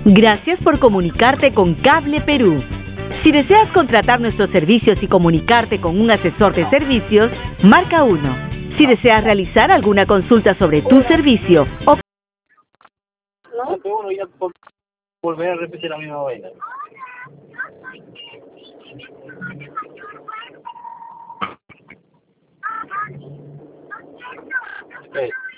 Gracias por comunicarte con Cable Perú. Si deseas contratar nuestros servicios y comunicarte con un asesor de servicios, marca 1. Si deseas realizar alguna consulta sobre tu servicio o... ¿No? Uno ya volver a repetir la misma vaina. Okay.